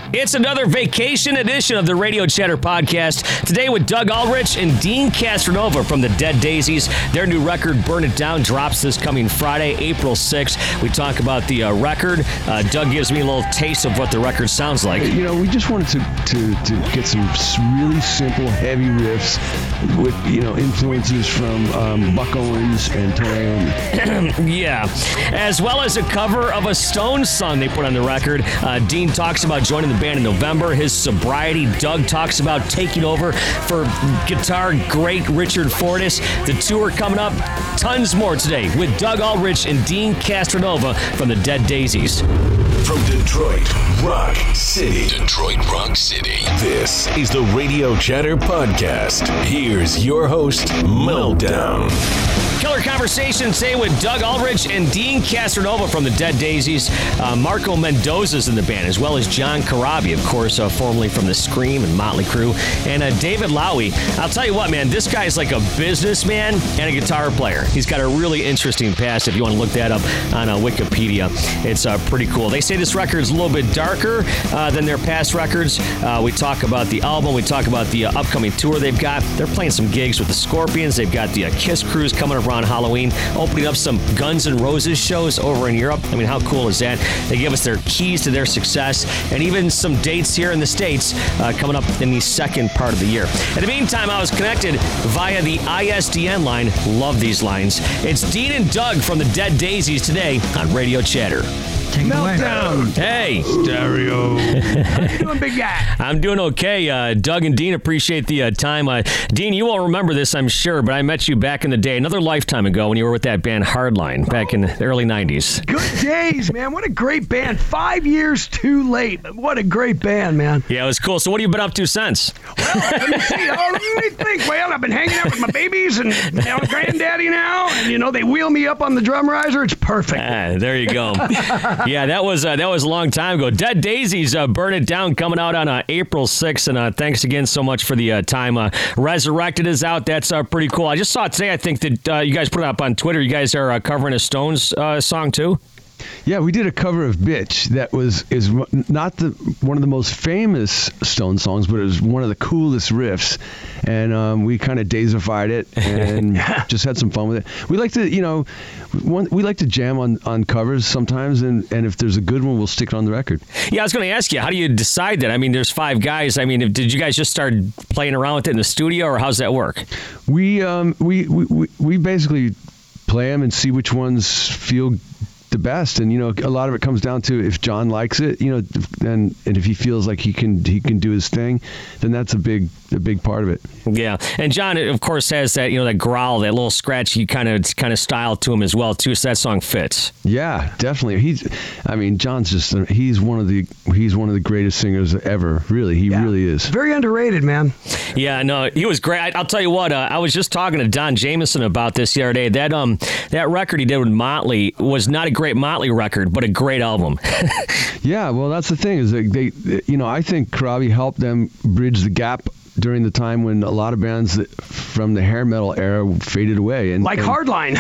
It's another vacation edition of the Radio Chatter podcast. Today with Doug Aldrich and Dean Castronova from the Dead Daisies. Their new record, Burn It Down, drops this coming Friday, April 6th. We talk about the record. Doug gives me a little taste of what the record sounds like. You know, we just wanted to get some really simple, heavy riffs with, influences from Buck Owens and Tony Iommi. Yeah. As well as a cover of a Stones song they put on the record. Dean talks about joining the band in November, his sobriety. Doug talks about taking over for guitar great Richard Fortus. The tour coming up. Tons more today with Doug Aldrich and Dean Castronova from the Dead Daisies. From Detroit Rock City. This is the Radio Chatter Podcast. Here's your host, Meltdown. Killer conversation today with Doug Aldrich and Dean Castronova from the Dead Daisies. Marco Mendoza's in the band, as well as John Corabi, of course, formerly from the Scream and Motley Crue, and David Lowy. I'll tell you what, man, this guy's like a businessman and a guitar player. He's got a really interesting past. If you want to look that up on Wikipedia, it's pretty cool. They say this record is a little bit darker than their past records. We talk about the album. We talk about the upcoming tour they've got. They're playing some gigs with the Scorpions. They've got the Kiss Cruise coming up around Halloween, opening up some Guns N' Roses shows over in Europe. I mean, how cool is that? They give us their keys to their success and even some dates here in the States coming up in the second part of the year. In the meantime, I was connected via the ISDN line. Love these lines. It's Dean and Doug from the Dead Daisies today on Radio Chatter. Take Meltdown. Hey. Stereo. How you doing, big guy? I'm doing okay. Doug and Dean, appreciate the time. Dean, you won't remember this, I'm sure, but I met you back in the day, another lifetime ago, when you were with that band Hardline back in the early 90s. Good days, man. What a great band. 5 years too late. But what a great band, man. Yeah, it was cool. So what have you been up to since? Well, let me see. Let me think. Well, I've been hanging out with my babies and granddaddy now, and, they wheel me up on the drum riser. It's perfect. There you go. Yeah, that was a long time ago. Dead Daisies, Burn It Down, coming out on April 6th, and thanks again so much for the time. Resurrected is out. That's pretty cool. I just saw it today, I think, that you guys put it up on Twitter. You guys are covering a Stones song, too? Yeah, we did a cover of "Bitch" that is not one of the most famous Stone songs, but it was one of the coolest riffs, and we kind of daisified it and just had some fun with it. We like to, we like to jam on covers sometimes, and if there's a good one, we'll stick it on the record. Yeah, I was going to ask you, how do you decide that? I mean, there's 5 guys. I mean, did you guys just start playing around with it in the studio, or how's that work? We basically play them and see which ones feel the best, and a lot of it comes down to if John likes it, and if he feels like he can do his thing, then that's a big part of it. Yeah, and John, of course, has that that growl, that little scratchy kind of style to him as well too. So that song fits. Yeah, definitely. John's he's one of the greatest singers ever. Really, he really is. Very underrated, man. Yeah, no, he was great. I'll tell you what. I was just talking to Don Jameson about this the other day. That record he did with Motley was not a great Motley record, but a great album. Yeah, well, that's the thing is that I think Corabi helped them bridge the gap during the time when a lot of bands from the hair metal era faded away, and Hardline.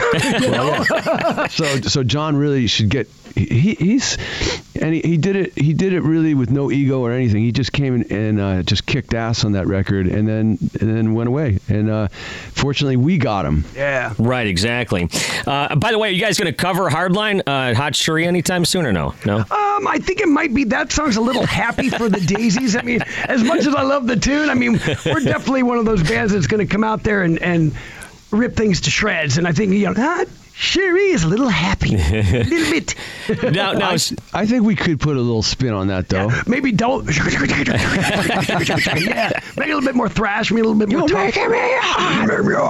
So John really should get. He did it really with no ego or anything. He just came in and just kicked ass on that record, and then went away. And fortunately, we got him. Yeah. Right. Exactly. By the way, are you guys going to cover Hardline, Hot Shuri anytime soon or no? No. I think it might be that song's a little happy for the Daisies. I mean, as much as I love the tune, we're definitely one of those bands that's going to come out there and rip things to shreds. And I think Sherry is a little happy, a little bit. Now, I think we could put a little spin on that, though. Yeah, maybe don't. Yeah, maybe a little bit more thrash, maybe a little bit more. You're making me hot.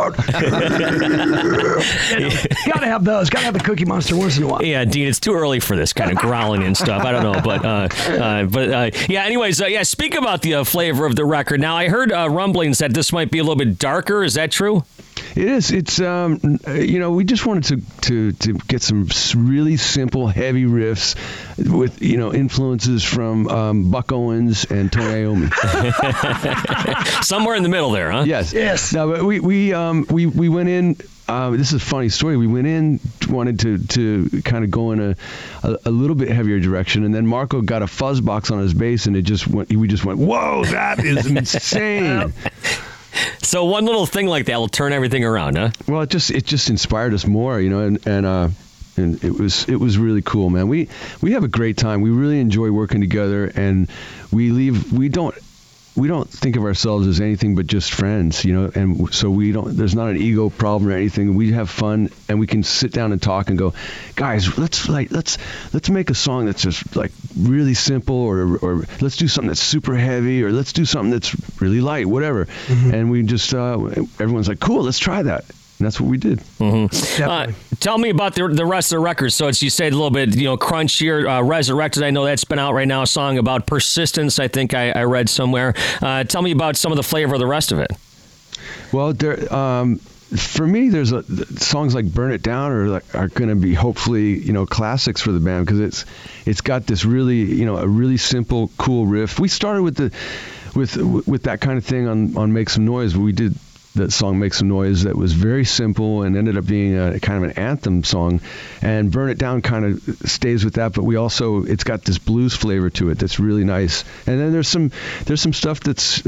Gotta have those. Gotta have the Cookie Monster once in a while. Yeah, Dean, it's too early for this kind of growling and stuff. I don't know, but yeah. Anyways, speak about the flavor of the record. Now, I heard rumblings that this might be a little bit darker. Is that true? It is. It's we just wanted to get some really simple, heavy riffs with influences from Buck Owens and Tony Iommi. Somewhere in the middle there, huh? Yes. No, but we went in. This is a funny story. We went in, wanted to kind of go in a little bit heavier direction, and then Marco got a fuzz box on his bass, and we just went, whoa, that is insane. So one little thing like that will turn everything around, huh? Well, it just inspired us more, and it was really cool, man. We have a great time. We really enjoy working together, and we don't think of ourselves as anything but just friends, and so there's not an ego problem or anything. We have fun, and we can sit down and talk and go, guys, let's make a song that's just like really simple, or let's do something that's super heavy, or let's do something that's really light, whatever. Mm-hmm. And we just everyone's like, cool, let's try that. And that's what we did. Mm-hmm. Tell me about the rest of the records. So you said a little bit, crunchier. Resurrected, I know that's been out right now. A song about persistence, I think I read somewhere. Tell me about some of the flavor of the rest of it. Well, for me, there's songs like "Burn It Down" are going to be hopefully classics for the band, because it's got this really a really simple, cool riff. We started with that kind of thing on "Make Some Noise." We did that song "Make Some Noise" that was very simple and ended up being a kind of an anthem song, and "Burn It Down" kind of stays with that, but it's got this blues flavor to it that's really nice. And then there's some stuff that's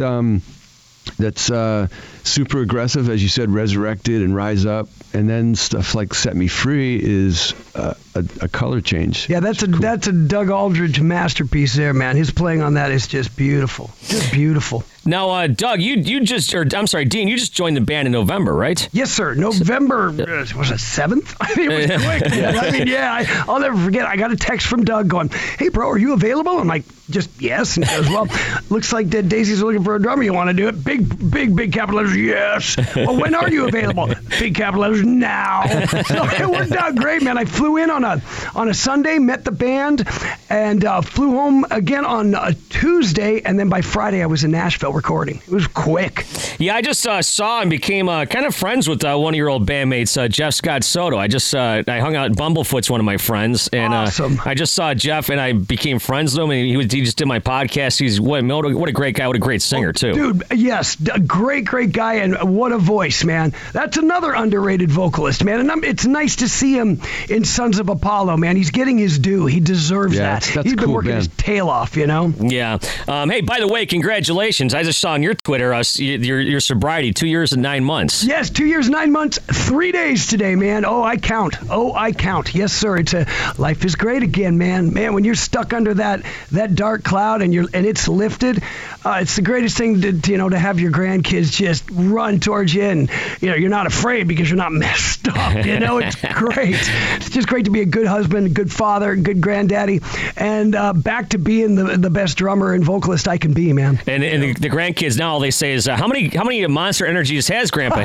super aggressive, as you said, "Resurrected" and "Rise Up," and then stuff like "Set Me Free" is a color change. Yeah, that's a Doug Aldrich masterpiece there, man. His playing on that is just beautiful. Now, Doug, Dean, you just joined the band in November, right? Yes, sir. November, was it 7th? I mean, it was quick. I'll never forget. I got a text from Doug going, "Hey, bro, are you available?" I'm like, just yes. And he goes, "Well, looks like Dead Daisies are looking for a drummer. You want to do it?" Big capital letters, yes. "Well, when are you available?" Big capital letters, now. So it worked out great, man. I flew in on a Sunday, met the band, and flew home again on a Tuesday, and then by Friday I was in Nashville recording. It was quick. Yeah, I just saw and became kind of friends with one of your old bandmates, Jeff Scott Soto. I hung out at Bumblefoot's one of my friends, and awesome. I just saw Jeff, and I became friends with him, and he just did my podcast. He's what a great guy, what a great singer too. Dude, yes, a great guy, and what a voice, man. That's another underrated vocalist, man, and it's nice to see him in Sons of Apollo, man. He's getting his due. He deserves that. That's He's been cool, working man. his tail off, Yeah. Hey, by the way, congratulations. I just saw on your Twitter your sobriety, 2 years and 9 months. Yes, 2 years, 9 months, 3 days today, man. Oh, I count. Yes, sir. Life is great again, man. Man, when you're stuck under that dark cloud and it's lifted, it's the greatest thing to have your grandkids just run towards you, and you're not afraid because you're not messed up. It's great. It's just great to be a good husband, good father, good granddaddy, and back to being the best drummer and vocalist I can be, man. And the grandkids now, all they say is, how many Monster Energies has Grandpa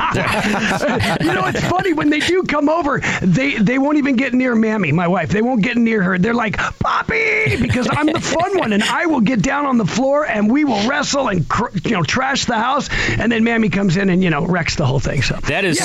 had? It's funny, when they do come over, they won't even get near Mammy, my wife. They won't get near her. They're like, "Poppy," because I'm the fun one, and I will get down on the floor, and we will wrestle and trash the house, and then Mammy comes in and wrecks the whole thing. So that is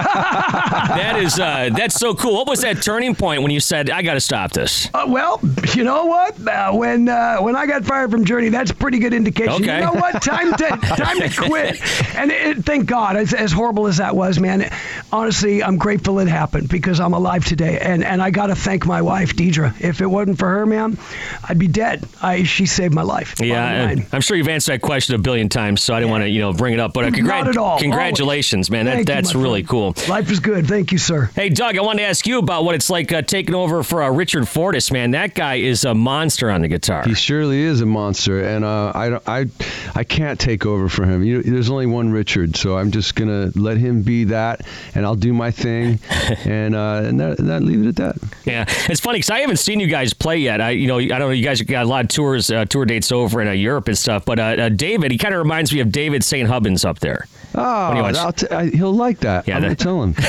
that's so cool. What was that turning point when you said, "I got to stop this"? Well, you know what? When I got fired from Journey, that's a pretty good indication. Okay. You know what? Time to quit. And thank God, as horrible as that was, man. Honestly, I'm grateful it happened, because I'm alive today, and I got to thank my wife, Deidre. If it wasn't for her, man, I'd be dead. She saved my life. Yeah, I'm sure you've answered that question a billion times, so I didn't want to bring it up. But not at all. Congratulations, man. That's really cool. Life is good. Thank you, sir. Hey, Doug, I wanted to ask you about what it's like taking over for Richard Fortus, man. That guy is a monster on the guitar. He surely is a monster, and I can't take over for him. There's only one Richard, so I'm just gonna let him be that, and I'll do my thing, and that leave it at that. Yeah, it's funny because I haven't seen you guys play yet. I don't know. You guys got a lot of tour dates over in Europe and stuff, but David, he kind of reminds me of David St. Hubbins up there. Oh, When you watch- he'll like that. Yeah, I'm going to tell him.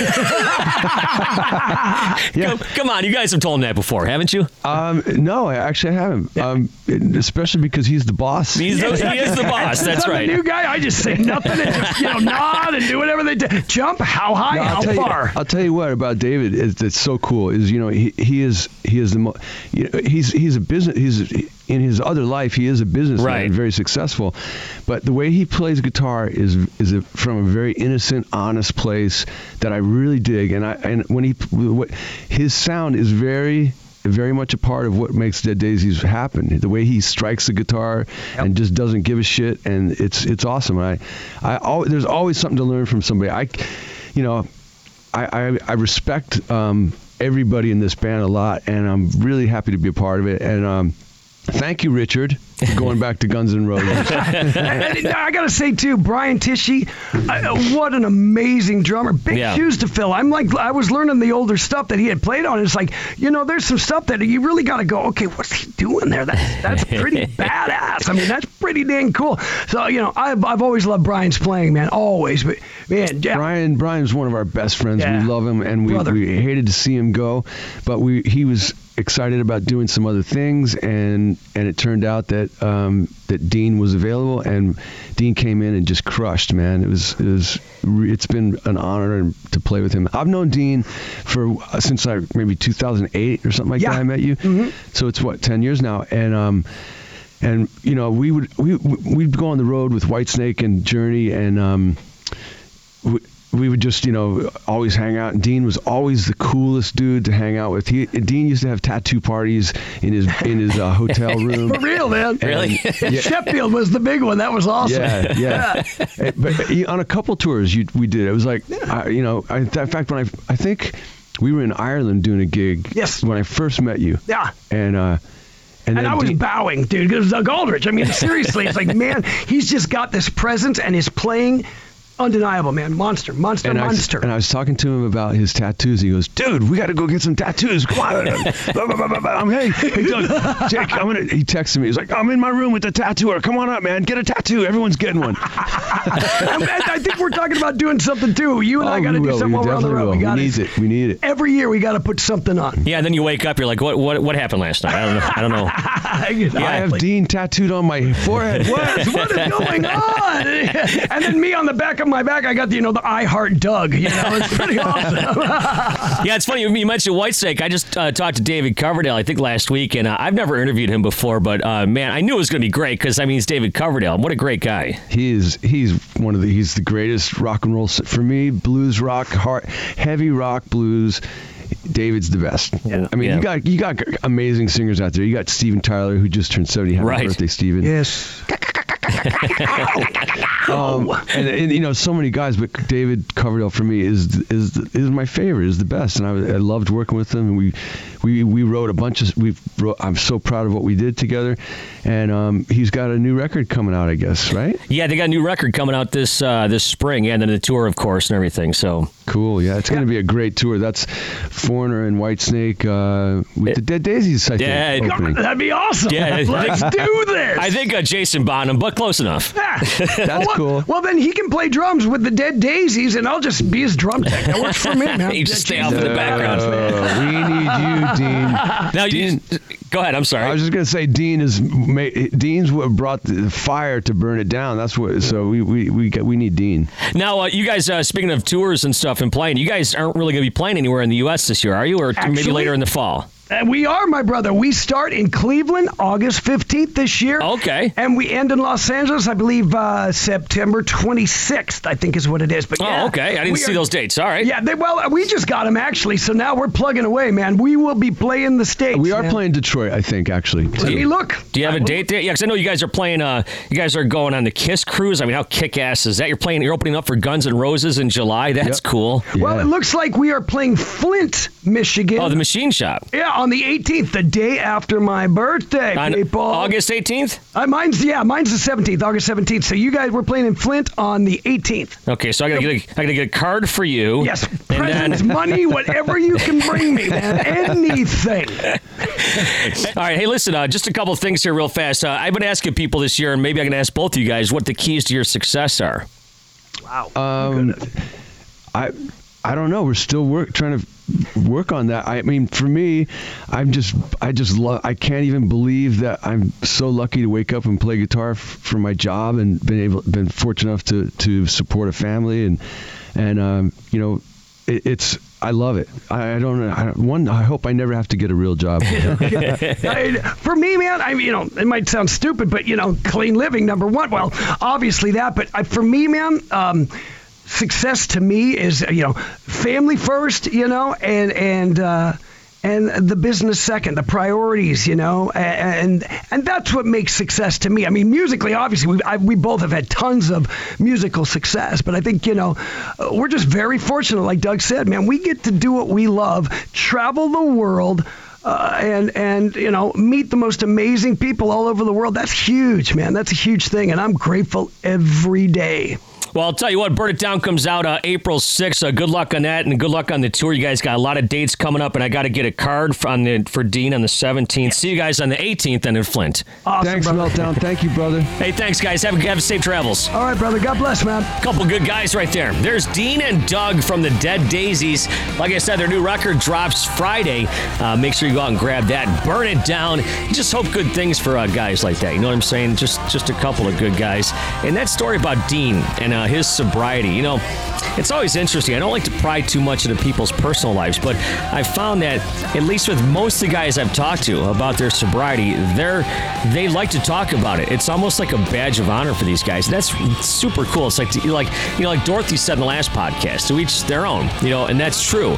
Yeah. Come on, you guys have told him that before, haven't you? No, I haven't. Especially because he's the boss. He is the boss. That's I'm right. the new guy. I just say nothing and just nod and do whatever they do. Jump, how high, No, how far. I'll tell you what about David. It's so cool. Is he is the he's a business. He's in his other life. He is a businessman, Right. very successful. But the way he plays guitar is from a very innocent, honest place that I really dig. And his sound is very much a part of what makes Dead Daisies happen. The way he strikes the guitar and just doesn't give a shit, and it's awesome. And there's always something to learn from somebody. I respect everybody in this band a lot, and I'm really happy to be a part of it. And thank you, Richard, for going back to Guns N' Roses. And I got to say, too, Brian Tichy, what an amazing drummer. Big shoes to fill. I was learning the older stuff that he had played on. It's like, there's some stuff that you really got to go, okay, what's he doing there? That's pretty badass. I mean, that's pretty dang cool. So, I've always loved Brian's playing, man, always. But, man, yeah. Brian's one of our best friends. Yeah. We love him, and we hated to see him go, but he was excited about doing some other things, and it turned out that Dean was available, and Dean came in and just crushed, man. It's been an honor to play with him. I've known Dean since maybe 2008 or something like that. I met you, so it's 10 years now, and we'd go on the road with Whitesnake and Journey, and we would just, always hang out. And Dean was always the coolest dude to hang out with. Dean used to have tattoo parties in his hotel room. For real, man. Really? Sheffield was the big one. That was awesome. Yeah. But on a couple tours we did. It was like, in fact, I think we were in Ireland doing a gig. Yes. When I first met you. Yeah. And I was bowing, dude, because Doug Aldrich. I mean, seriously, it's like, man, he's just got this presence, and his playing, undeniable, man. Monster. And I was talking to him about his tattoos. He goes, dude, we got to go get some tattoos. Come on. Hey, Doug, Jake, he texted me. He's like, I'm in my room with the tattooer. Come on up, man. Get a tattoo. Everyone's getting one. I think we're talking about doing something, too. You and I got to do something while we're on the road. We need it. Every year we got to put something on. Yeah, and then you wake up, you're like, what happened last night? I don't know. I have Dean tattooed on my forehead. What is going on? And then me on the back of my back, I got the I Heart Doug. It's pretty awesome. Yeah, it's funny. You mentioned Whitesnake. I just talked to David Coverdale, I think, last week, and I've never interviewed him before, but man, I knew it was going to be great because he's David Coverdale. What a great guy. He's the greatest rock and roll for me. Blues rock, heavy rock blues. David's the best. Yeah. I mean, you got amazing singers out there. You got Steven Tyler, who just turned 70. Happy birthday, Steven. Yes. And so many guys, but David Coverdale for me is my favorite, is the best, and I loved working with him. And we wrote a bunch of I'm so proud of what we did together, and he's got a new record coming out, I guess, right? Yeah, they got a new record coming out this spring, and then the tour, of course, and everything. So cool. Yeah, it's going to be a great tour. That's Foreigner and Whitesnake with the Dead Daisies, I think. Opening. That'd be awesome. Yeah, let's do this. I think Jason Bonham, but close enough. Yeah. That's cool. Well, then he can play drums with the Dead Daisies, and I'll just be his drum tech. That works for me, man. You just stay off in the background. We need you, Dean. Now, Dean, go ahead. I'm sorry. I was just going to say, Dean's what brought the fire to burn it down. That's what. So we need Dean. Now, you guys, speaking of tours and stuff and playing, you guys aren't really going to be playing anywhere in the U.S. this year, are you? Or maybe later in the fall? We are, my brother. We start in Cleveland August 15th this year. Okay. And we end in Los Angeles, I believe, September 26th, I think is what it is. But okay. I didn't see those dates. All right. Yeah, we just got them, actually, so now we're plugging away, man. We will be playing the States. We are playing Detroit, I think, actually. Let me look. Do you have a date there? Yeah, because I know you guys are playing, you guys are going on the Kiss cruise. I mean, how kick-ass is that? You're opening up for Guns N' Roses in July. That's cool. Yeah. Well, it looks like we are playing Flint, Michigan. Oh, the Machine Shop. Yeah, on the 18th, the day after my birthday, on people. August 18th? Mine's the 17th, August 17th. So you guys were playing in Flint on the 18th. Okay, so I gotta get a card for you. Yes, presents, money, whatever you can bring me, man, anything. All right, hey, listen, just a couple of things here real fast. I've been asking people this year, and maybe I can ask both of you guys what the keys to your success are. Wow. I don't know. We're still trying to work on that. I mean, for me, I just love. I can't even believe that I'm so lucky to wake up and play guitar for my job, and been fortunate enough to support a family, and it's. I love it. I don't know. I hope I never have to get a real job. For me, man, it might sound stupid, but clean living, number one. Well, obviously that, but for me, man. Success to me is, family first, and the business second, the priorities, and that's what makes success to me. I mean, musically, obviously, we both have had tons of musical success, but I think, we're just very fortunate, like Doug said, man, we get to do what we love, travel the world, and meet the most amazing people all over the world. That's huge, man. That's a huge thing, and I'm grateful every day. Well, I'll tell you what, Burn It Down comes out April 6th. Good luck on that, and good luck on the tour. You guys got a lot of dates coming up, and I got to get a card for Dean on the 17th. See you guys on the 18th and in Flint. Awesome, thanks, brother. Meltdown. Thank you, brother. Hey, thanks, guys. Have safe travels. All right, brother. God bless, man. Couple good guys right there. There's Dean and Doug from the Dead Daisies. Like I said, their new record drops Friday. Make sure you go out and grab that. Burn It Down. You just hope good things for guys like that. You know what I'm saying? Just a couple of good guys. And that story about Dean and his sobriety. It's always interesting. I don't like to pry too much into people's personal lives, but I've found that, at least with most of the guys I've talked to about their sobriety, they like to talk about it. It's almost like a badge of honor for these guys. That's super cool. It's like Dorothy said in the last podcast, to each their own, and that's true.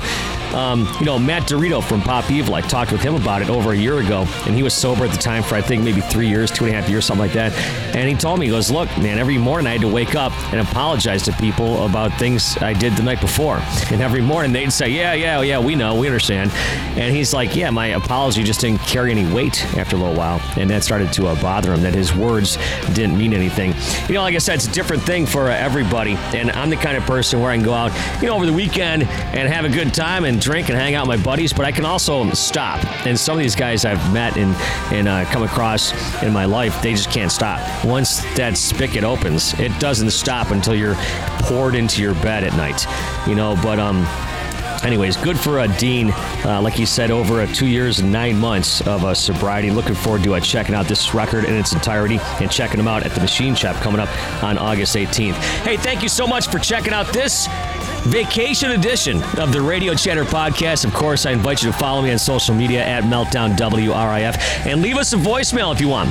Matt Dorito from Pop Evil, I talked with him about it over a year ago, and he was sober at the time for, I think, maybe 3 years, 2.5 years, something like that. And he told me, he goes, look, man, every morning I had to wake up and apologize to people about things I did the night before. And every morning they'd say, yeah, we know, we understand. And he's like, yeah, my apology just didn't carry any weight after a little while. And that started to bother him, that his words didn't mean anything. Like I said, it's a different thing for everybody. And I'm the kind of person where I can go out, over the weekend and have a good time and drink and hang out with my buddies, but I can also stop. And some of these guys I've met and come across in my life, they just can't stop. Once that spigot opens, it doesn't stop until you're poured into your bed at night. But anyways, good for Dean. Like he said, over 2 years and 9 months of sobriety. Looking forward to checking out this record in its entirety and checking them out at the Machine Shop coming up on August 18th. Hey, thank you so much for checking out this vacation edition of the Radio Chatter Podcast. Of course, I invite you to follow me on social media at Meltdown WRIF and leave us a voicemail if you want.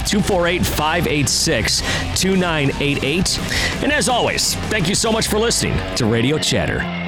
248-586-2988. And as always, thank you so much for listening to Radio Chatter.